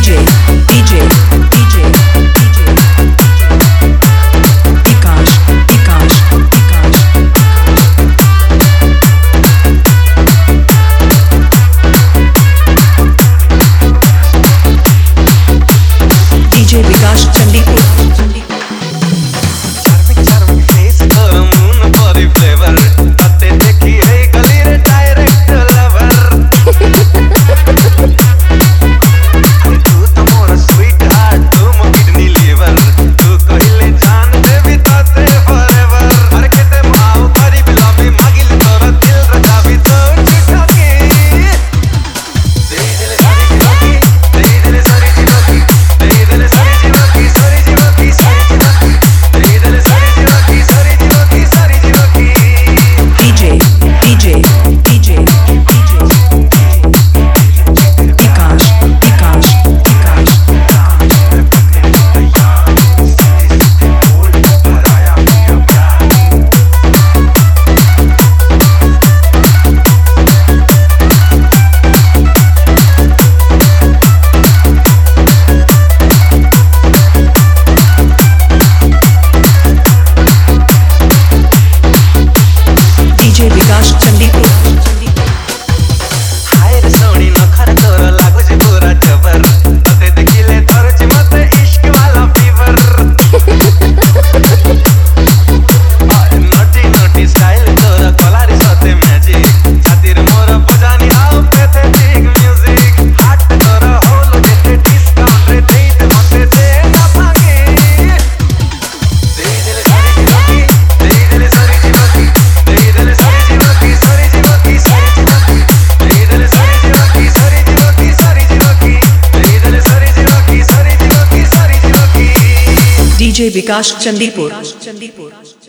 DJ Vikash DJ Vikash Chandipur DJ Vikash Chandipur हाय रे सोनी नखर तोर लागो जे पूरा जबर तते देखिले तोर जे मते इश्क वाला फीवर नोटी नोटी स्टाइल तोर कलारी सते मैजिक छातिर मोर बजानी आओ पैथेटिक म्यूजिक हाट तोर होलो जेते डिस्काउंट रे दे दे मते जे ना भागे दे देले सारी जीवकी दे देले सारी जीवकी दे देले सारी जीवकी सारी जीवकी सारी जीवकी दे देले सारी जीवकी सारी जीवकी सारी जीवकी दे देले सारी जीवकी सारी जीवकी सारी जीवकी DJ Vikash Chandipur